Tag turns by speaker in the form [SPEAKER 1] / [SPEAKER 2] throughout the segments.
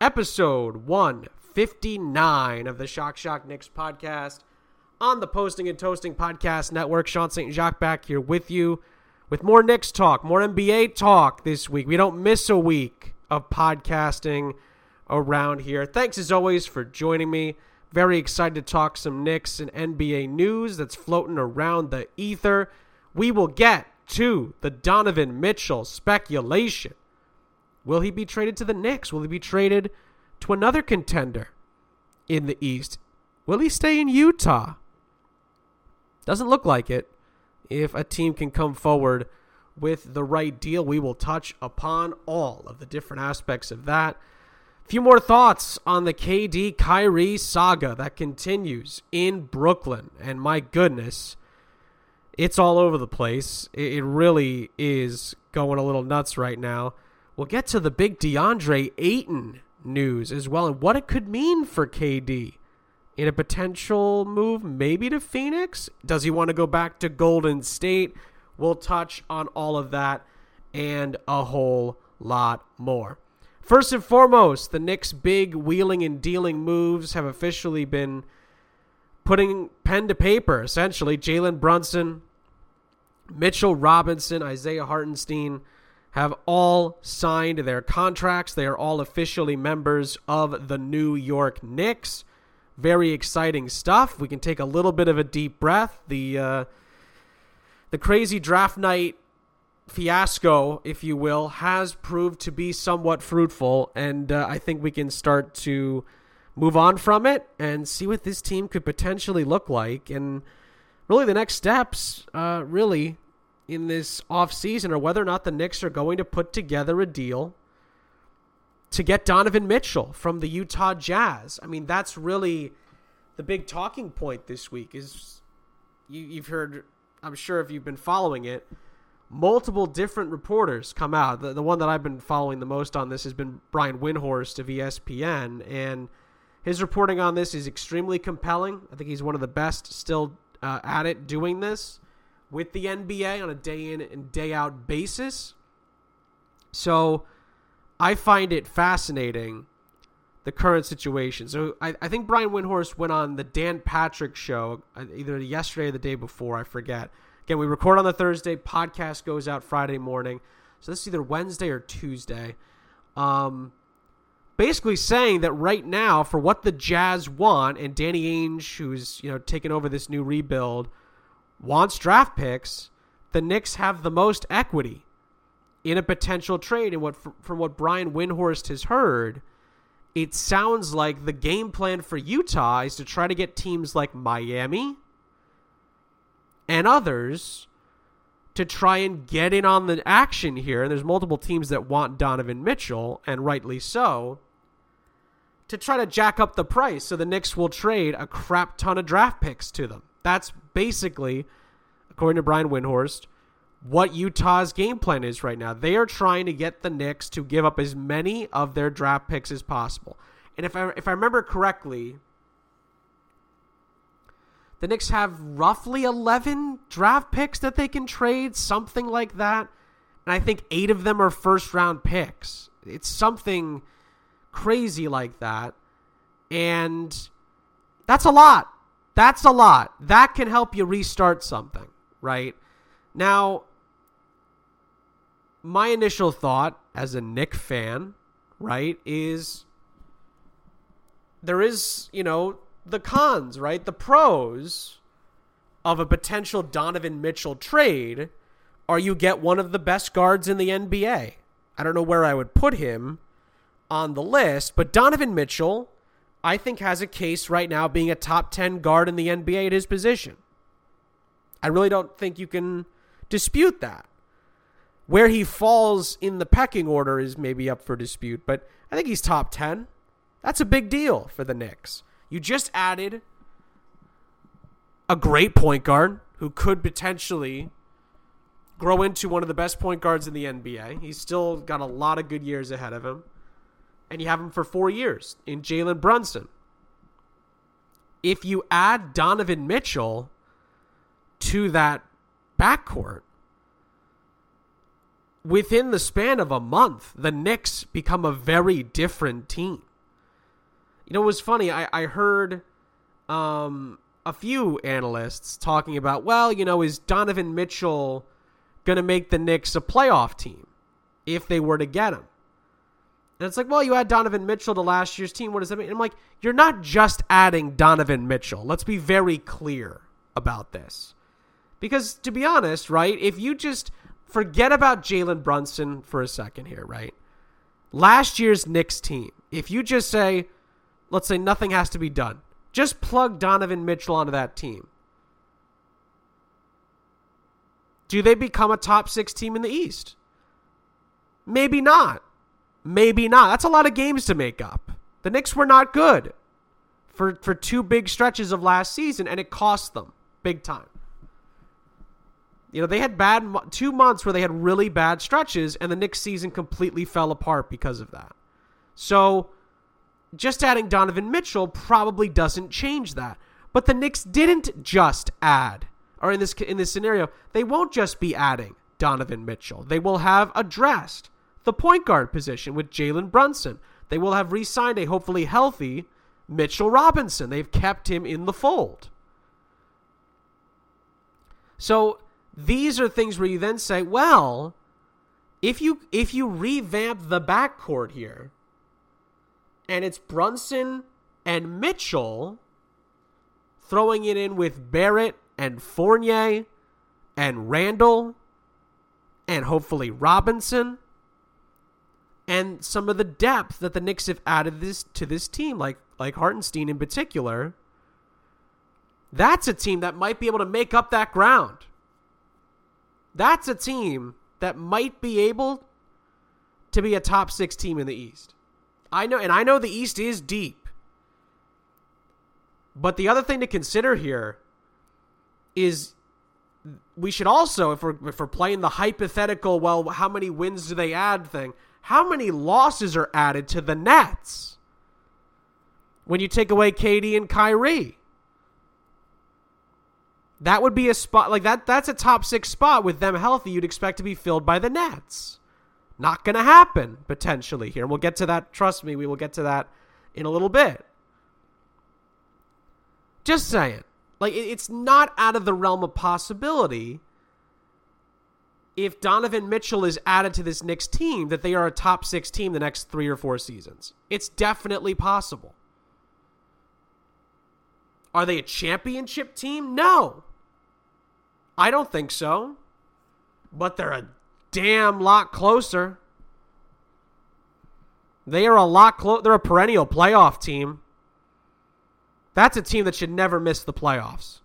[SPEAKER 1] episode 159 of the Shock Knicks podcast on the Posting and Toasting Podcast Network. Sean St. Jacques back here with you with more Knicks talk, more NBA talk this week. We don't miss a week of podcasting around here. Thanks as always for joining me. Very excited to talk some Knicks and NBA news that's floating around the ether. We will get to the Donovan Mitchell speculation. Will he be traded to the Knicks? Will he be traded to another contender in the East? Will he stay in Utah? Doesn't look like it. If a team can come forward with the right deal, we will touch upon all of the different aspects of that. A few more thoughts on the KD Kyrie saga that continues in Brooklyn. And my goodness, it's all over the place. It really is going a little nuts right now. We'll get to the big DeAndre Ayton news as well and what it could mean for KD in a potential move maybe to Phoenix. Does he want to go back to Golden State? We'll touch on all of that and a whole lot more. First and foremost, the Knicks' big wheeling and dealing moves have officially been putting pen to paper, essentially. Jalen Brunson, Mitchell Robinson, Isaiah Hartenstein have all signed their contracts. They are all officially members of the New York Knicks. Very exciting stuff. We can take a little bit of a deep breath. The crazy draft night fiasco, if you will, has proved to be somewhat fruitful, and I think we can start to move on from it and see what this team could potentially look like. And really the next steps, really, in this offseason are whether or not the Knicks are going to put together a deal to get Donovan Mitchell from the Utah Jazz. I mean, that's really the big talking point this week. Is you've heard, I'm sure if you've been following it, multiple different reporters come out. The one that I've been following the most on this has been Brian Windhorst of ESPN, and his reporting on this is extremely compelling. I think he's one of the best still at it doing this with the NBA on a day in and day out basis. So I find it fascinating, the current situation. So I think Brian Windhorst went on the Dan Patrick show either yesterday or the day before, I forget. Again, we record on the Thursday, podcast goes out Friday morning. So this is either Wednesday or Tuesday. Basically saying that right now, for what the Jazz want, and Danny Ainge, who's taken over this new rebuild, wants draft picks, the Knicks have the most equity in a potential trade. And from what Brian Windhorst has heard, it sounds like the game plan for Utah is to try to get teams like Miami and others to try and get in on the action here. And there's multiple teams that want Donovan Mitchell, and rightly so, to try to jack up the price so the Knicks will trade a crap ton of draft picks to them. That's basically, according to Brian Windhorst, what Utah's game plan is right now. They are trying to get the Knicks to give up as many of their draft picks as possible. And if I remember correctly, the Knicks have roughly 11 draft picks that they can trade, something like that. And I think 8 of them are first-round picks. It's something crazy like that. And that's a lot. That's a lot. That can help you restart something, right? Now, my initial thought as a Knick fan, right, is there is, the cons, right? The pros of a potential Donovan Mitchell trade are you get one of the best guards in the NBA. I don't know where I would put him on the list, but Donovan Mitchell, I think, has a case right now being a top 10 guard in the NBA at his position. I really don't think you can dispute that. Where he falls in the pecking order is maybe up for dispute, but I think he's top 10. That's a big deal for the Knicks. You just added a great point guard who could potentially grow into one of the best point guards in the NBA. He's still got a lot of good years ahead of him. And you have him for 4 years in Jalen Brunson. If you add Donovan Mitchell to that backcourt, within the span of a month, the Knicks become a very different team. You know, it was funny. I heard a few analysts talking about, well, you know, is Donovan Mitchell going to make the Knicks a playoff team if they were to get him? And it's like, well, you add Donovan Mitchell to last year's team. What does that mean? And I'm like, you're not just adding Donovan Mitchell. Let's be very clear about this. Because to be honest, right, if you just forget about Jalen Brunson for a second here, right? Last year's Knicks team, if you just say, let's say nothing has to be done, just plug Donovan Mitchell onto that team. Do they become a top 6 team in the East? Maybe not. Maybe not. That's a lot of games to make up. The Knicks were not good for 2 big stretches of last season, and it cost them big time. You know, they had 2 months where they had really bad stretches, and the Knicks season completely fell apart because of that. So just adding Donovan Mitchell probably doesn't change that. But the Knicks didn't just add, or in this scenario, they won't just be adding Donovan Mitchell. They will have addressed the point guard position with Jalen Brunson. They will have re-signed a hopefully healthy Mitchell Robinson. They've kept him in the fold. So these are things where you then say, well, if you revamp the backcourt here, and it's Brunson and Mitchell, throwing it in with Barrett and Fournier and Randall and hopefully Robinson, and some of the depth that the Knicks have added to this team, like Hartenstein in particular, that's a team that might be able to make up that ground. That's a team that might be able to be a top 6 team in the East. I know the East is deep. But the other thing to consider here is we should also, if we're playing the hypothetical, well, how many wins do they add thing, how many losses are added to the Nets when you take away KD and Kyrie? That would be a spot like that. That's a top 6 spot with them healthy. You'd expect to be filled by the Nets. Not going to happen potentially here. We'll get to that. Trust me, we will get to that in a little bit. Just saying. Like, it's not out of the realm of possibility if Donovan Mitchell is added to this Knicks team that they are a top 6 team the next 3 or 4 seasons. It's definitely possible. Are they a championship team? No. I don't think so. But they're a damn lot closer. They are a lot closer. They're a perennial playoff team. That's a team that should never miss the playoffs.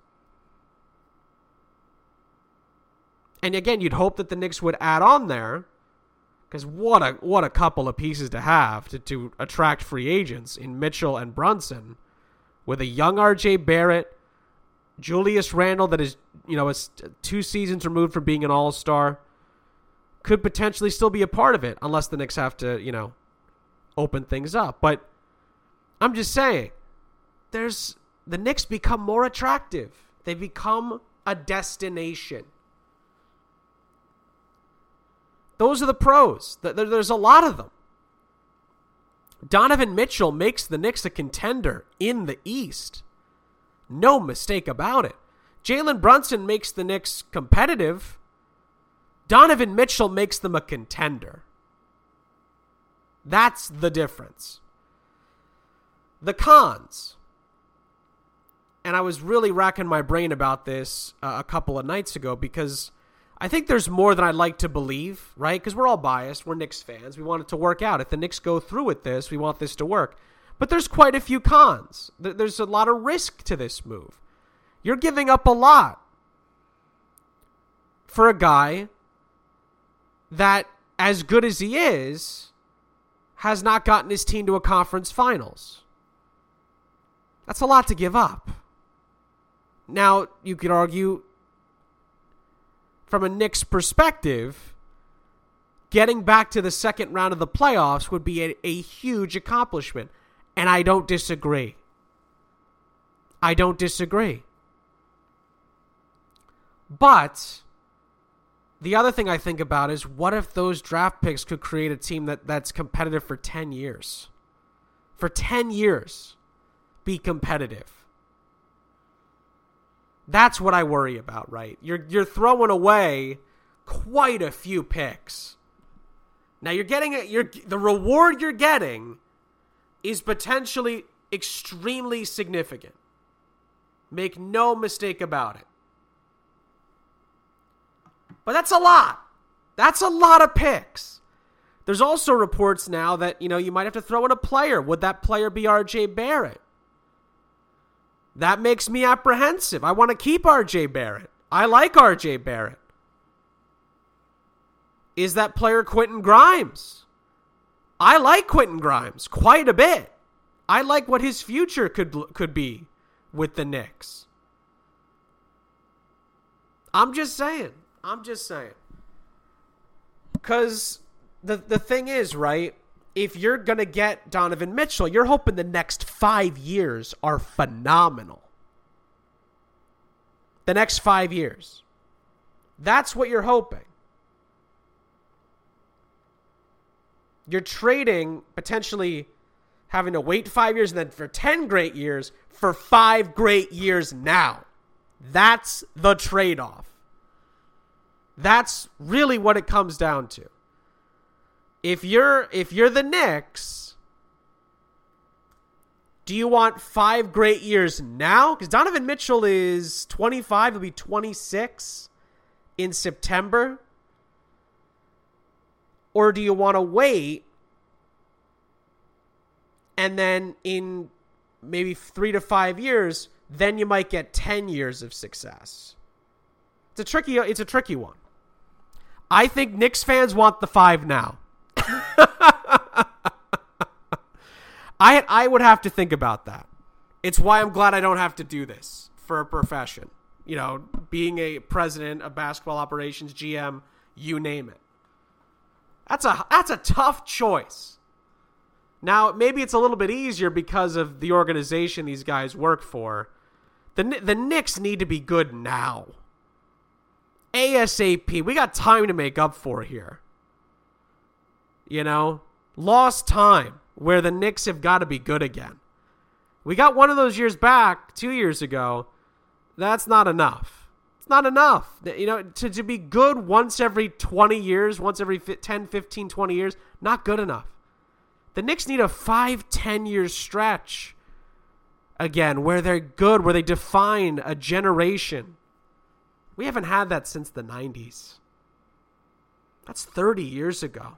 [SPEAKER 1] And again, you'd hope that the Knicks would add on there, because what a couple of pieces to have to attract free agents in Mitchell and Brunson, with a young RJ Barrett, Julius Randle that is, is 2 seasons removed from being an all-star, could potentially still be a part of it, unless the Knicks have to, open things up. But I'm just saying, the Knicks become more attractive. They become a destination. Those are the pros. There's a lot of them. Donovan Mitchell makes the Knicks a contender in the East. No mistake about it. Jalen Brunson makes the Knicks competitive. Donovan Mitchell makes them a contender. That's the difference. The cons. And I was really racking my brain about this a couple of nights ago, because I think there's more than I'd like to believe, right? Because we're all biased. We're Knicks fans. We want it to work out. If the Knicks go through with this, we want this to work. But there's quite a few cons. There's a lot of risk to this move. You're giving up a lot for a guy that, as good as he is, has not gotten his team to a conference finals. That's a lot to give up. Now, you could argue, from a Knicks perspective, getting back to the second round of the playoffs would be a huge accomplishment. And I don't disagree. But the other thing I think about is, what if those draft picks could create a team that's competitive for 10 years? For 10 years. be competitive. That's what I worry about, right? You're throwing away quite a few picks. Now you're getting the reward you're getting is potentially extremely significant. Make no mistake about it. But that's a lot. That's a lot of picks. There's also reports now that, you might have to throw in a player. Would that player be RJ Barrett? That makes me apprehensive. I want to keep RJ Barrett. I like RJ Barrett. Is that player Quentin Grimes? I like Quentin Grimes quite a bit. I like what his future could be with the Knicks. I'm just saying. Because the thing is, right, if you're going to get Donovan Mitchell, you're hoping the next 5 years are phenomenal. The next 5 years. That's what you're hoping. You're trading, potentially having to wait 5 years and then for 10 great years for 5 great years now. That's the trade-off. That's really what it comes down to. If you're the Knicks, do you want 5 great years now? Because Donovan Mitchell is 25. He'll be 26 in September. Or do you want to wait and then in maybe 3 to 5 years, then you might get 10 years of success? It's a tricky one. I think Knicks fans want the 5 now. I would have to think about that. It's why I'm glad I don't have to do this for a profession. Being a president of basketball operations, GM, you name it. That's a tough choice. Now, maybe it's a little bit easier because of the organization these guys work for. The Knicks need to be good now. ASAP. We got time to make up for here. Lost time where the Knicks have got to be good again. We got one of those years back 2 years ago. That's not enough. It's not enough. To be good once every 20 years, once every 10, 15, 20 years, not good enough. The Knicks need a 5-10 year stretch again where they're good, where they define a generation. We haven't had that since the 90s. That's 30 years ago.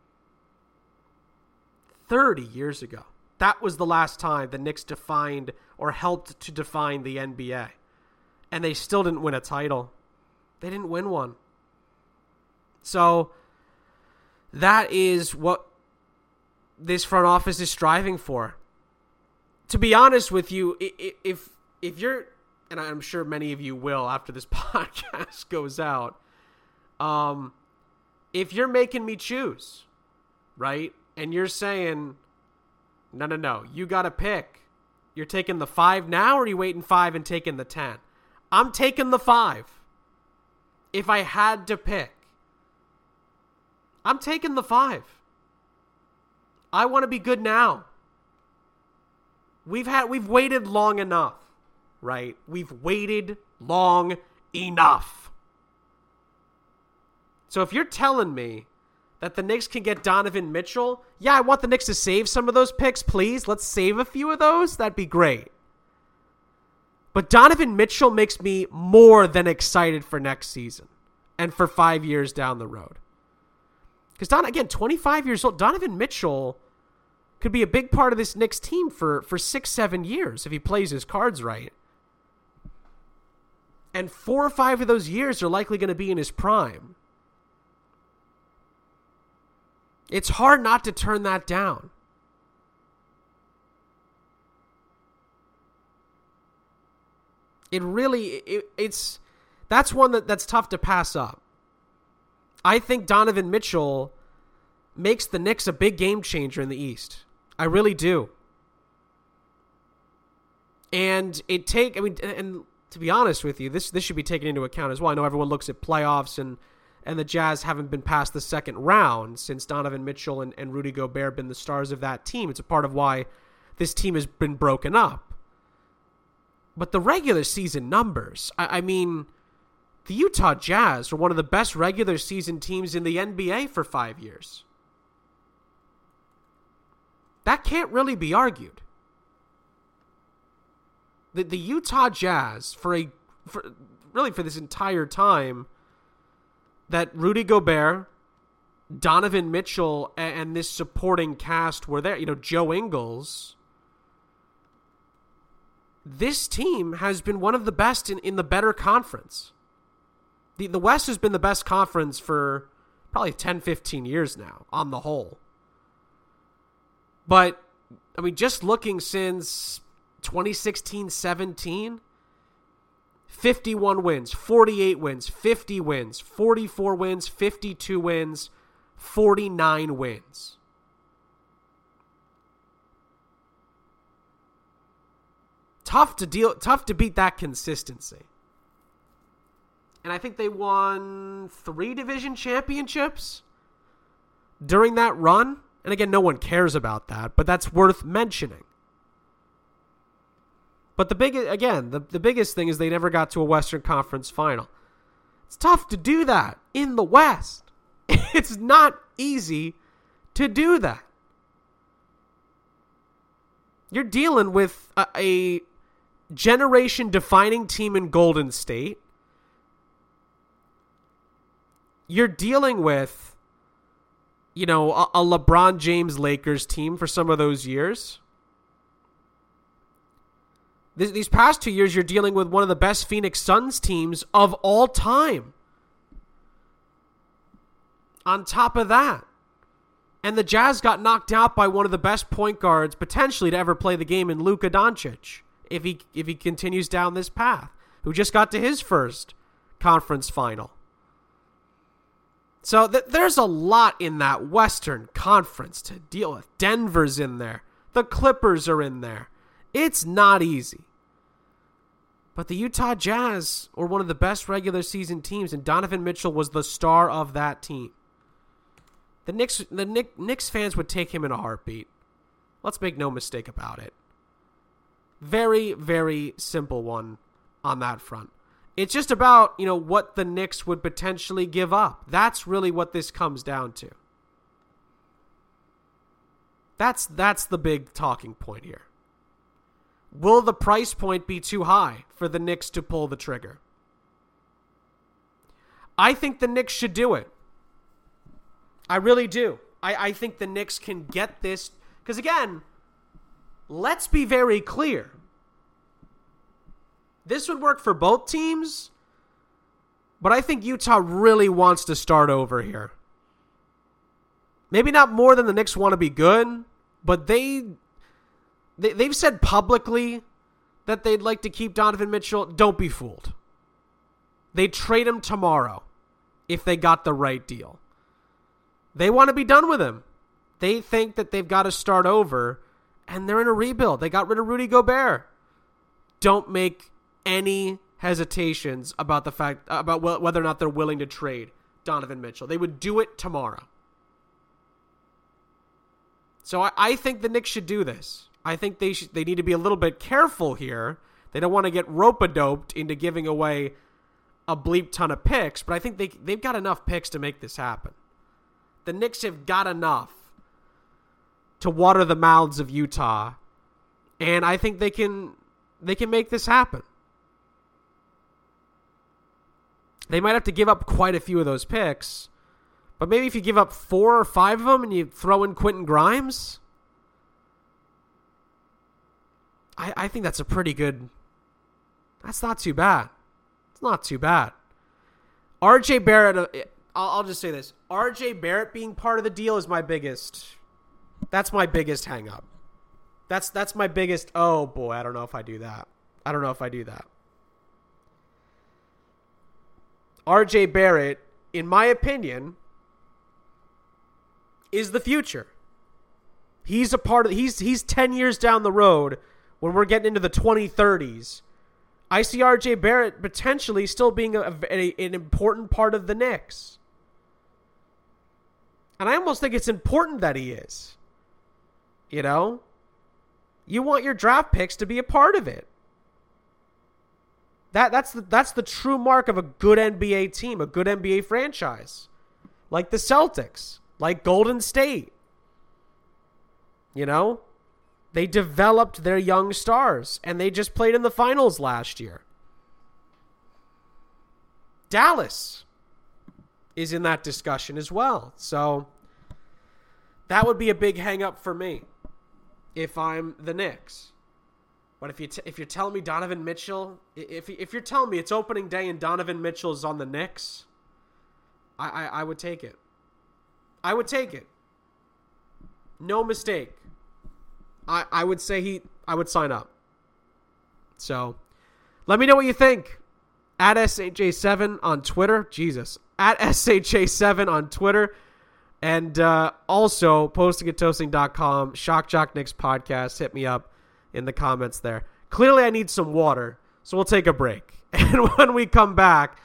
[SPEAKER 1] 30 years ago. That was the last time the Knicks defined or helped to define the NBA. And they still didn't win a title. They didn't win one. So that is what this front office is striving for. To be honest with you, if you're, and I'm sure many of you will after this podcast goes out, if you're making me choose, right? And you're saying, no, you got to pick. You're taking the 5 now, or are you waiting 5 and taking the 10? I'm taking the 5. If I had to pick, I'm taking the 5. I want to be good now. We've waited long enough, right? We've waited long enough. So if you're telling me that the Knicks can get Donovan Mitchell, yeah, I want the Knicks to save some of those picks, please. Let's save a few of those. That'd be great. But Donovan Mitchell makes me more than excited for next season and for 5 years down the road. Because, again, 25 years old, Donovan Mitchell could be a big part of this Knicks team for 6-7 years if he plays his cards right. And 4 or 5 of those years are likely going to be in his prime. It's hard not to turn that down. That's one that's tough to pass up. I think Donovan Mitchell makes the Knicks a big game changer in the East. I really do. And and to be honest with you, this should be taken into account as well. I know everyone looks at playoffs and the Jazz haven't been past the second round since Donovan Mitchell and Rudy Gobert have been the stars of that team. It's a part of why this team has been broken up. But the regular season numbers, I mean, the Utah Jazz were one of the best regular season teams in the NBA for 5 years. That can't really be argued. The Utah Jazz, for this entire time that Rudy Gobert, Donovan Mitchell, and this supporting cast were there, Joe Ingles, this team has been one of the best in the better conference. The West has been the best conference for probably 10, 15 years now, on the whole. But, I mean, just looking since 2016-17, 51 wins, 48 wins, 50 wins, 44 wins, 52 wins, 49 wins. Tough to beat that consistency. And I think they won 3 division championships during that run. And again, no one cares about that, but that's worth mentioning. But the biggest thing is they never got to a Western Conference final. It's tough to do that in the West. It's not easy to do that. You're dealing with a generation-defining team in Golden State. You're dealing with, a LeBron James Lakers team for some of those years. These past 2 years, you're dealing with one of the best Phoenix Suns teams of all time. On top of that, and the Jazz got knocked out by one of the best point guards potentially to ever play the game in Luka Doncic, if he continues down this path, who just got to his first conference final. So there's a lot in that Western Conference to deal with. Denver's in there. The Clippers are in there. It's not easy. But the Utah Jazz were one of the best regular season teams, and Donovan Mitchell was the star of that team. The Knicks fans would take him in a heartbeat. Let's make no mistake about it. Very, very simple one on that front. It's just about, what the Knicks would potentially give up. That's really what this comes down to. That's the big talking point here. Will the price point be too high for the Knicks to pull the trigger? I think the Knicks should do it. I really do. I think the Knicks can get this. Because again, let's be very clear. This would work for both teams, but I think Utah really wants to start over here. Maybe not more than the Knicks want to be good, but they've said publicly that they'd like to keep Donovan Mitchell. Don't be fooled. They'd trade him tomorrow if they got the right deal. They want to be done with him. They think that they've got to start over, and they're in a rebuild. They got rid of Rudy Gobert. Don't make any hesitations about whether or not they're willing to trade Donovan Mitchell. They would do it tomorrow. So I think the Knicks should do this. I think they need to be a little bit careful here. They don't want to get rope-a-doped into giving away a bleep ton of picks, but I think they've got enough picks to make this happen. The Knicks have got enough to water the mouths of Utah, and I think they can make this happen. They might have to give up quite a few of those picks, but maybe if you give up 4 or 5 of them and you throw in Quentin Grimes, I think that's a pretty good. That's not too bad. It's not too bad. RJ Barrett, I'll just say this. RJ Barrett being part of the deal is my biggest. That's my biggest hang up. That's my biggest. Oh boy, I don't know if I do that. RJ Barrett, in my opinion, is the future. He's a part of. He's 10 years down the road when we're getting into the 2030s. I see RJ Barrett potentially still being an important part of the Knicks. And I almost think it's important that he is. You want your draft picks to be a part of it. That's the true mark of a good NBA team, a good NBA franchise. Like the Celtics, like Golden State. You know? They developed their young stars, and they just played in the finals last year. Dallas is in that discussion as well. So that would be a big hang-up for me if I'm the Knicks. But if you're telling me Donovan Mitchell, if you're telling me it's opening day and Donovan Mitchell is on the Knicks, I would take it. I would take it. No mistake. I would say I would sign up. So let me know what you think. At SHA7 on Twitter. Jesus. At SHA7 on Twitter. And also postingandtoasting.com. Shock Jock Knicks podcast. Hit me up in the comments there. Clearly I need some water, so we'll take a break. And when we come back,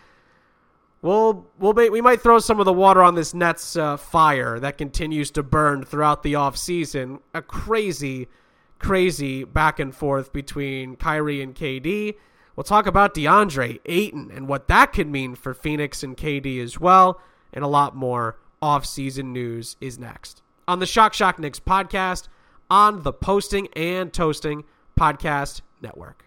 [SPEAKER 1] we might throw some of the water on this Nets fire that continues to burn throughout the offseason. A crazy back and forth between Kyrie and KD. We'll talk about DeAndre Ayton and what that could mean for Phoenix and KD as well. And a lot more offseason news is next on the Shock Jock Knicks podcast on the Posting and Toasting Podcast Network.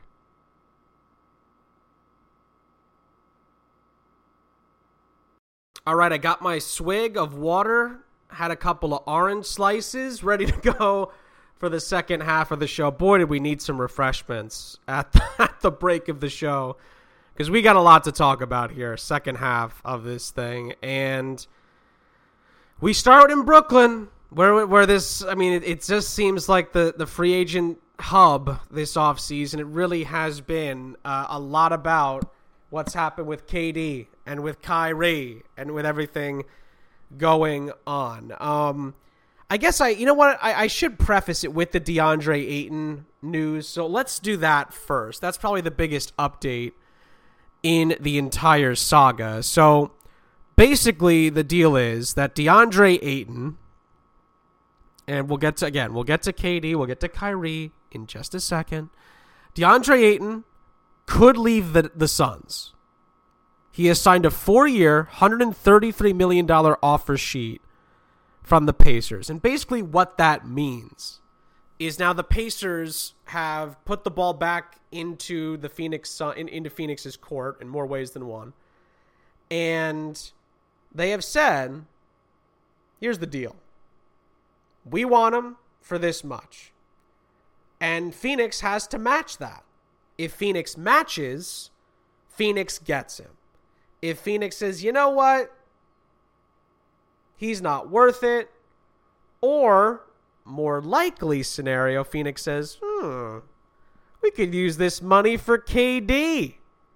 [SPEAKER 1] All right, I got my swig of water, had a couple of orange slices, ready to go for the second half of the show. Boy, did we need some refreshments at the break of the show, because we got a lot to talk about here, second half of this thing. And we start in Brooklyn, where this, I mean, it just seems like the free agent hub this offseason. It really has been a lot about what's happened with KD and with Kyrie and with everything going on. I guess I should preface it with the DeAndre Ayton news. So let's do that first. That's probably the biggest update in the entire saga. So basically the deal is that DeAndre Ayton, and we'll get to KD, we'll get to Kyrie in just a second. DeAndre Ayton could leave the Suns. He has signed a 4-year, $133 million offer sheet from the Pacers. And basically what that means is now the Pacers have put the ball back into the into Phoenix's court in more ways than one. And they have said, here's the deal. We want him for this much. And Phoenix has to match that. If Phoenix matches, Phoenix gets him. If Phoenix says, you know what? He's not worth it. Or, more likely scenario, Phoenix says, we could use this money for KD.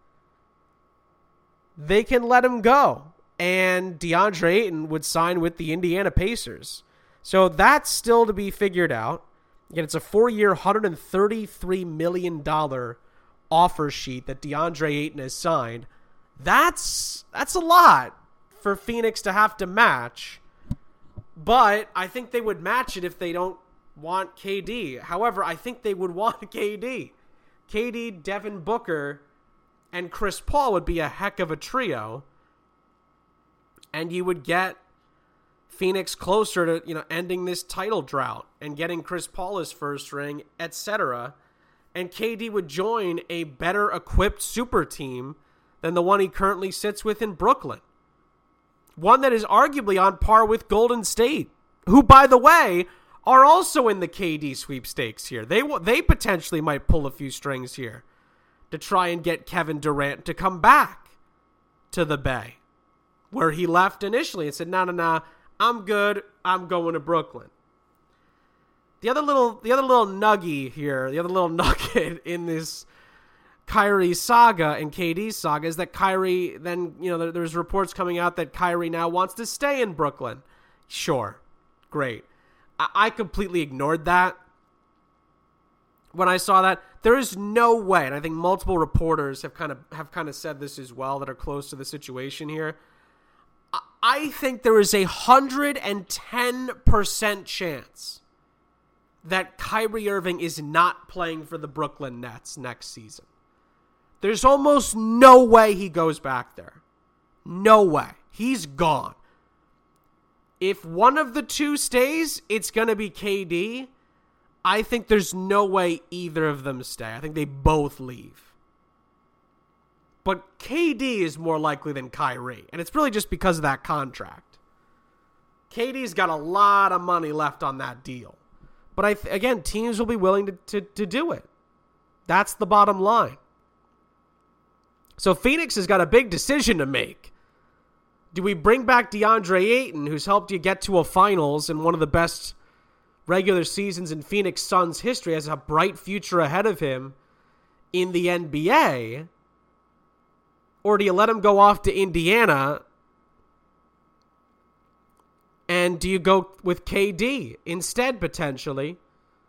[SPEAKER 1] They can let him go. And DeAndre Ayton would sign with the Indiana Pacers. So that's still to be figured out. Again, it's a 4-year, $133 million offer sheet that DeAndre Ayton has signed. That's a lot for Phoenix to have to match. But I think they would match it if they don't want KD. However, I think they would want KD. KD, Devin Booker, and Chris Paul would be a heck of a trio. And you would get Phoenix closer to, ending this title drought and getting Chris Paul his first ring, etc. And KD would join a better equipped super team than the one he currently sits with in Brooklyn. One that is arguably on par with Golden State, who, by the way, are also in the KD sweepstakes here. They potentially might pull a few strings here to try and get Kevin Durant to come back to the Bay, where he left initially and said, no, I'm good. I'm going to Brooklyn. The other little nugget here, the other little nugget in this Kyrie saga and KD saga is that Kyrie then, there's reports coming out that Kyrie now wants to stay in Brooklyn. Sure. Great. I completely ignored that when I saw that. There is no way, and I think multiple reporters have kind of said this as well that are close to the situation here. I think there is 110% chance that Kyrie Irving is not playing for the Brooklyn Nets next season. There's almost no way he goes back there. No way. He's gone. If one of the two stays, it's going to be KD. I think there's no way either of them stay. I think they both leave. But KD is more likely than Kyrie, and it's really just because of that contract. KD's got a lot of money left on that deal. But again, teams will be willing to do it. That's the bottom line. So Phoenix has got a big decision to make. Do we bring back DeAndre Ayton, who's helped you get to a finals and one of the best regular seasons in Phoenix Suns history, has a bright future ahead of him in the NBA? Or do you let him go off to Indiana? And do you go with KD instead, potentially?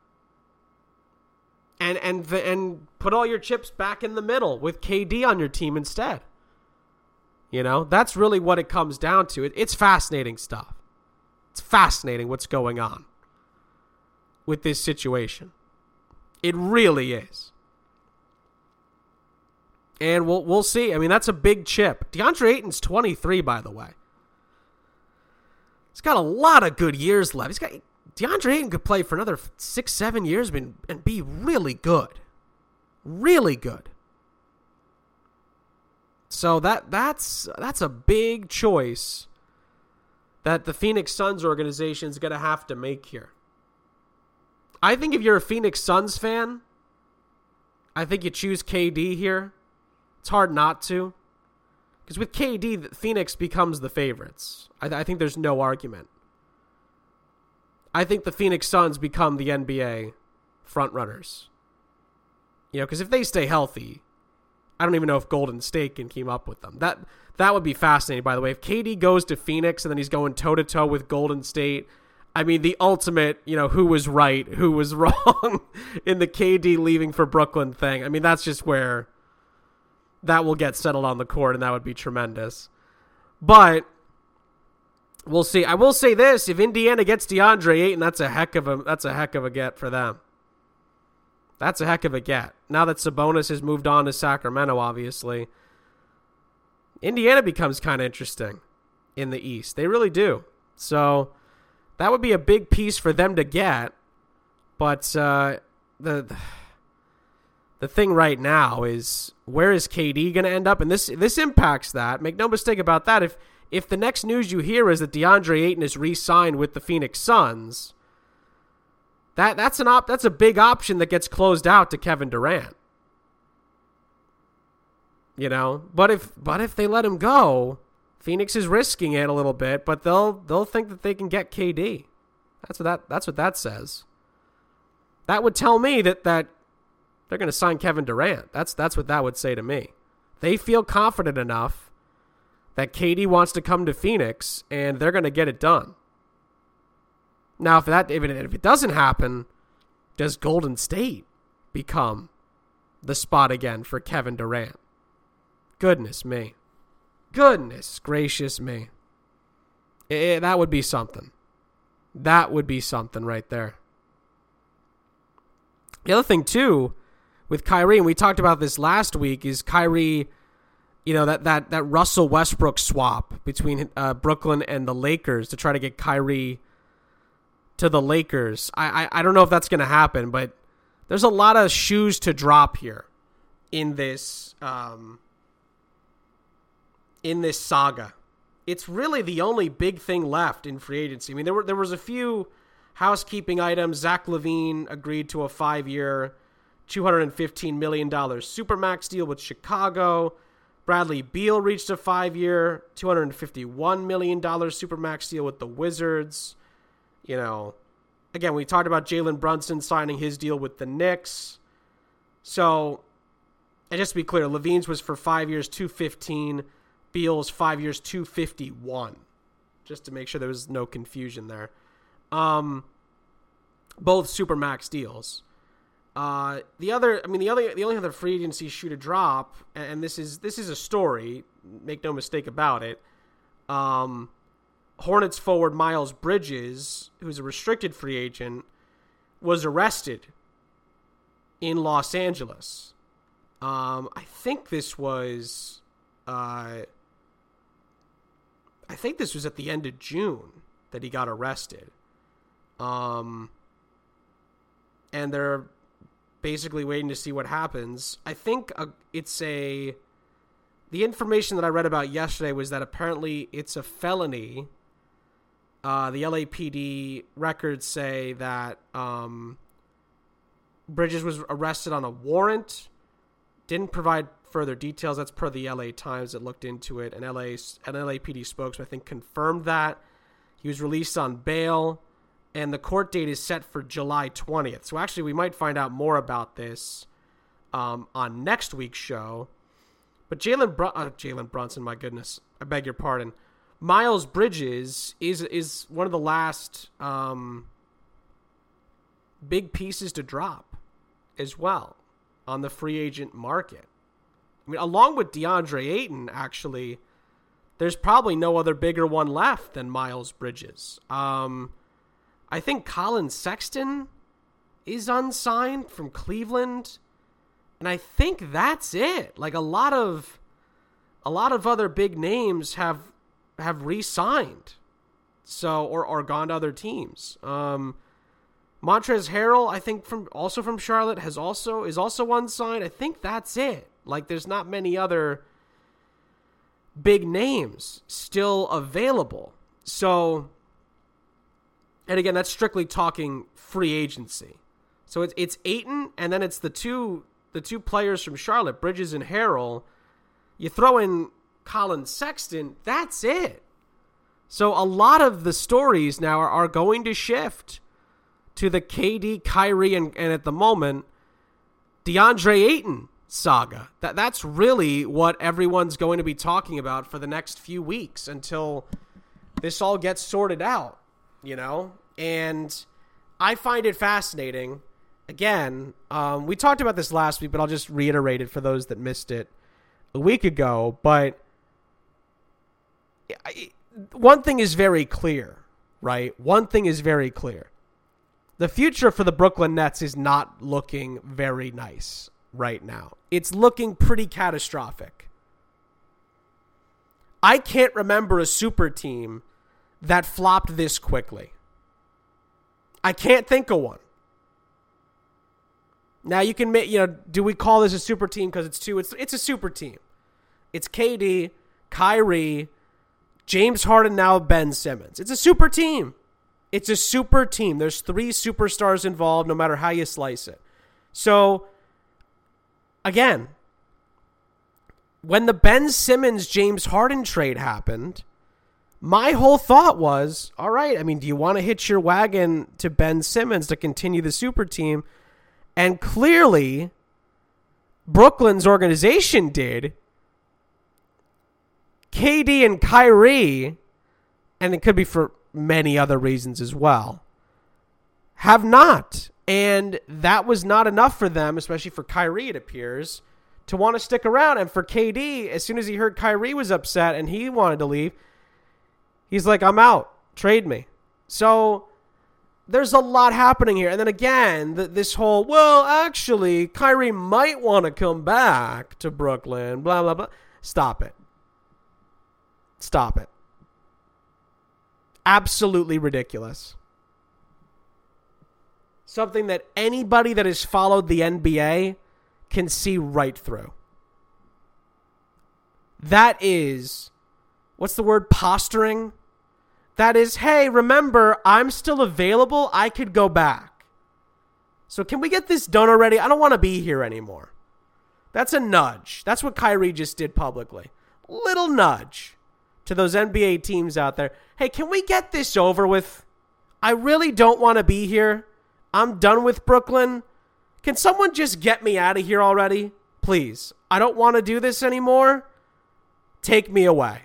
[SPEAKER 1] And put all your chips back in the middle with KD on your team instead. You know, that's really what it comes down to. It's fascinating stuff. It's fascinating what's going on with this situation. It really is. And we'll see. I mean, that's a big chip. DeAndre Ayton's 23, by the way. He's got a lot of good years left. DeAndre Ayton could play for another 6-7 years and be really good. Really good. So that's a big choice that the Phoenix Suns organization is going to have to make here. I think if you're a Phoenix Suns fan, I think you choose KD here. It's hard not to. Because with KD, Phoenix becomes the favorites. I think there's no argument. I think the Phoenix Suns become the NBA frontrunners. You know, because if they stay healthy, I don't even know if Golden State can keep up with them. That would be fascinating, by the way. If KD goes to Phoenix and then he's going toe-to-toe with Golden State, I mean, the ultimate, you know, who was right, who was wrong in the KD leaving for Brooklyn thing. I mean, that's just where that will get settled on the court, and that would be tremendous. But we'll see. I will say this: if Indiana gets DeAndre Ayton, that's a heck of a get for them. That's a heck of a get. Now that Sabonis has moved on to Sacramento, obviously, Indiana becomes kind of interesting in the East. They really do. So that would be a big piece for them to get. But the thing right now is, where is KD going to end up? And this impacts that. Make no mistake about that. If the next news you hear is that DeAndre Ayton is re-signed with the Phoenix Suns, that's a big option that gets closed out to Kevin Durant. You know, but if they let him go, Phoenix is risking it a little bit, but they'll think that they can get KD. That's what that says. That would tell me that they're going to sign Kevin Durant. That's what that would say to me. They feel confident enough that KD wants to come to Phoenix, and they're going to get it done. Now, if it doesn't happen, does Golden State become the spot again for Kevin Durant? Goodness me. Goodness gracious me. That would be something. That would be something right there. The other thing, too, with Kyrie, and we talked about this last week, is Kyrie, you know, that Russell Westbrook swap between Brooklyn and the Lakers to try to get Kyrie to the Lakers. I don't know if that's going to happen, but there's a lot of shoes to drop here in this saga. It's really the only big thing left in free agency. I mean, there was a few housekeeping items. Zach LaVine agreed to a 5-year, $215 million Supermax deal with Chicago. Bradley Beal reached a 5-year, $251 million Supermax deal with the Wizards. You know, again, we talked about Jalen Brunson signing his deal with the Knicks. So, and just to be clear, LaVine's was for 5 years, $215. Beal's 5 years, $251. Just to make sure there was no confusion there. Both Supermax deals. The only other free agency shoe to drop, and this is a story, make no mistake about it. Hornets forward Miles Bridges, who's a restricted free agent, was arrested in Los Angeles I think this was at the end of June that he got arrested. And they're basically waiting to see what happens. I think the information that I read about yesterday was that apparently it's a felony. The LAPD records say that Bridges was arrested on a warrant. Didn't provide further details. That's per the LA Times that looked into it. An LAPD spokesman, I think, confirmed that. He was released on bail, and the court date is set for July 20th. So actually, we might find out more about this on next week's show. But Jalen Brunson, my goodness, I beg your pardon. Miles Bridges is one of the last big pieces to drop as well on the free agent market. I mean, along with DeAndre Ayton, actually, there's probably no other bigger one left than Miles Bridges. I think Colin Sexton is unsigned from Cleveland, and I think that's it. Like a lot of other big names have re-signed, or gone to other teams. Montrezl Harrell, I think from Charlotte, is also unsigned. I think that's it. Like there's not many other big names still available. So, and again, that's strictly talking free agency. So it's Ayton, and then it's the two players from Charlotte, Bridges and Harrell. You throw in Colin Sexton, that's it. So a lot of the stories now are going to shift to the KD, Kyrie, and at the moment, DeAndre Ayton saga. That's really what everyone's going to be talking about for the next few weeks until this all gets sorted out, And I find it fascinating. Again, we talked about this last week, but I'll just reiterate it for those that missed it a week ago. But one thing is very clear, right? One thing is very clear. The future for the Brooklyn Nets is not looking very nice right now. It's looking pretty catastrophic. I can't remember a super team that flopped this quickly. I can't think of one. Now you can make, do we call this a super team because it's two? It's a super team. It's KD, Kyrie, James Harden, now Ben Simmons. It's a super team. It's a super team. There's 3 superstars involved, no matter how you slice it. So, again, when the Ben Simmons-James Harden trade happened, my whole thought was, all right, do you want to hitch your wagon to Ben Simmons to continue the super team? And clearly, Brooklyn's organization did. KD and Kyrie, and it could be for many other reasons as well, have not. And that was not enough for them, especially for Kyrie, it appears, to want to stick around. And for KD, as soon as he heard Kyrie was upset and he wanted to leave, he's like, I'm out. Trade me. So there's a lot happening here. And then again, this whole, well, actually, Kyrie might want to come back to Brooklyn, blah, blah, blah. Stop it. Stop it. Absolutely ridiculous. Something that anybody that has followed the NBA can see right through. That is, what's the word? Posturing? That is, hey, remember, I'm still available. I could go back. So can we get this done already? I don't want to be here anymore. That's a nudge. That's what Kyrie just did publicly. Little nudge to those NBA teams out there. Hey, can we get this over with? I really don't want to be here. I'm done with Brooklyn. Can someone just get me out of here already? Please. I don't want to do this anymore. Take me away.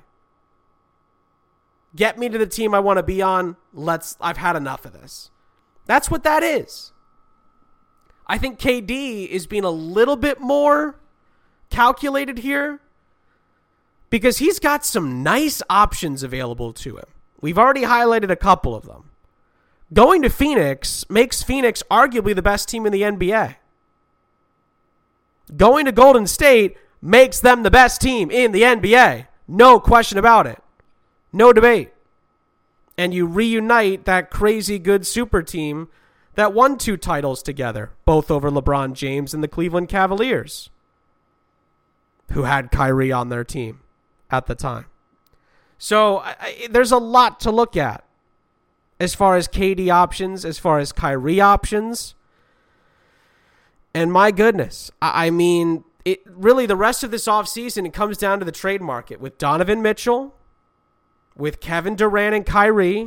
[SPEAKER 1] Get me to the team I want to be on. I've had enough of this. That's what that is. I think KD is being a little bit more calculated here because he's got some nice options available to him. We've already highlighted a couple of them. Going to Phoenix makes Phoenix arguably the best team in the NBA. Going to Golden State makes them the best team in the NBA. No question about it. No debate. And you reunite that crazy good super team that won 2 titles together, both over LeBron James and the Cleveland Cavaliers, who had Kyrie on their team at the time. So there's a lot to look at as far as KD options, as far as Kyrie options. And my goodness, I mean, it really the rest of this offseason, it comes down to the trade market with Donovan Mitchell, with Kevin Durant and Kyrie,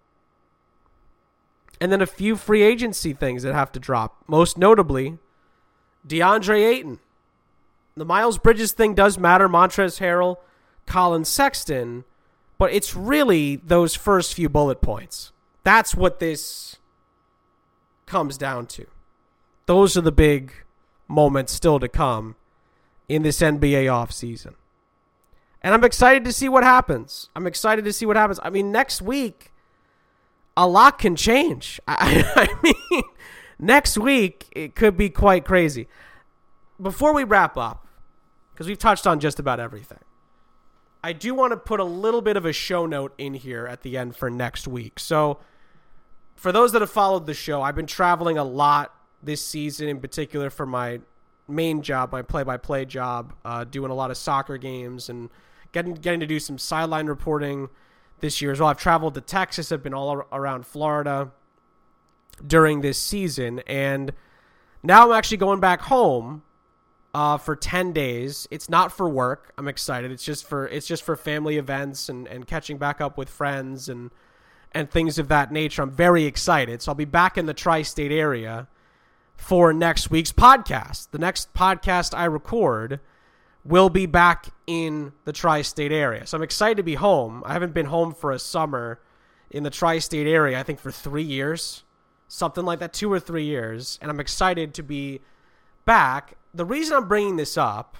[SPEAKER 1] and then a few free agency things that have to drop. Most notably, DeAndre Ayton. The Miles Bridges thing does matter. Montrezl Harrell, Colin Sexton. But it's really those first few bullet points. That's what this comes down to. Those are the big moments still to come in this NBA offseason. And I'm excited to see what happens. I mean, next week, a lot can change. I mean, next week, it could be quite crazy. Before we wrap up, because we've touched on just about everything, I do want to put a little bit of a show note in here at the end for next week. So, for those that have followed the show, I've been traveling a lot this season, in particular for my main job, my play-by-play job, doing a lot of soccer games and getting to do some sideline reporting this year as well. I've traveled to Texas. I've been all around Florida during this season, and now I'm actually going back home for 10 days. It's not for work. I'm excited. It's just for family events and catching back up with friends and things of that nature. I'm very excited. So I'll be back in the tri-state area for next week's podcast. The next podcast I record will be back in the tri-state area. So I'm excited to be home. I haven't been home for a summer in the tri-state area, I think for 3 years, something like that, 2 or 3 years. And I'm excited to be back. The reason I'm bringing this up,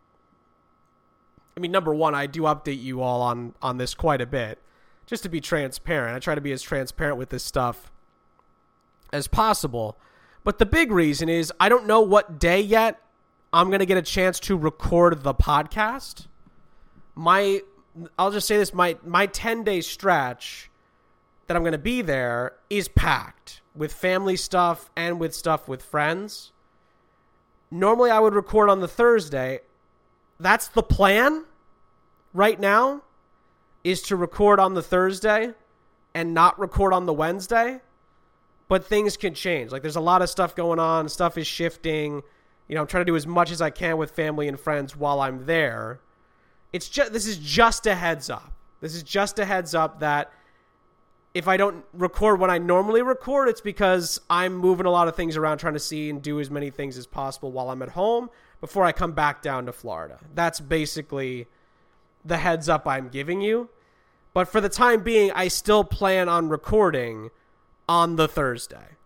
[SPEAKER 1] I mean, number one, I do update you all on this quite a bit, just to be transparent. I try to be as transparent with this stuff as possible. But the big reason is I don't know what day yet I'm going to get a chance to record the podcast. I'll just say this, my 10-day stretch that I'm going to be there is packed with family stuff and with stuff with friends. Normally I would record on the Thursday. That's the plan right now, is to record on the Thursday and not record on the Wednesday. But things can change. Like, there's a lot of stuff going on. Stuff is shifting. You know, I'm trying to do as much as I can with family and friends while I'm there. This is just a heads up. This is just a heads up that if I don't record when I normally record, it's because I'm moving a lot of things around, trying to see and do as many things as possible while I'm at home before I come back down to Florida. That's basically the heads up I'm giving you. But for the time being, I still plan on recording on the Thursday.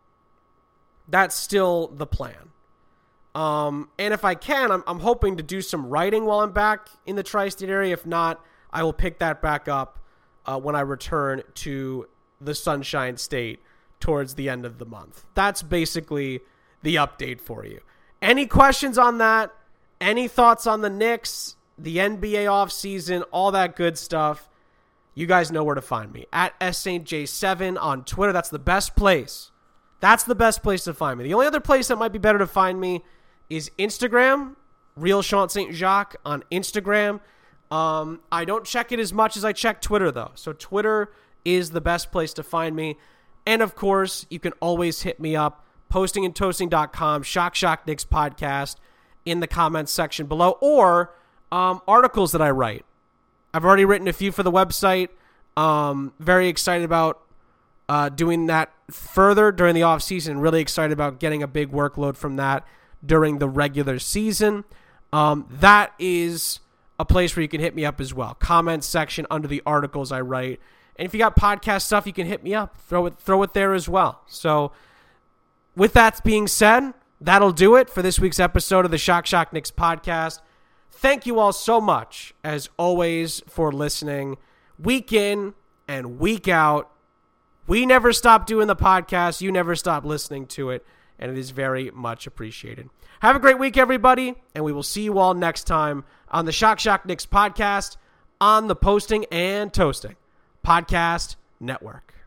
[SPEAKER 1] That's still the plan. And if I can, I'm hoping to do some writing while I'm back in the tri-state area. If not, I will pick that back up when I return to the Sunshine State towards the end of the month. That's basically the update for you. Any questions on that? Any thoughts on the Knicks, the NBA offseason, all that good stuff? You guys know where to find me. At SSJ7 on Twitter. That's the best place. That's the best place to find me. The only other place that might be better to find me is Instagram. Real Sean St. Jacques on Instagram. I don't check it as much as I check Twitter, though. So Twitter is the best place to find me. And, of course, you can always hit me up. Postingandtoasting.com. Shock Knicks podcast in the comments section below. Or articles that I write. I've already written a few for the website. Very excited about doing that further during the offseason. Really excited about getting a big workload from that during the regular season. That is a place where you can hit me up as well. Comments section under the articles I write. And if you got podcast stuff, you can hit me up. Throw it there as well. So with that being said, that'll do it for this week's episode of the Shock Knicks podcast. Thank you all so much, as always, for listening week in and week out. We never stop doing the podcast. You never stop listening to it. and it is very much appreciated. Have a great week, everybody, and we will see you all next time on the Shock Shock Knicks podcast on the Posting and Toasting Podcast Network.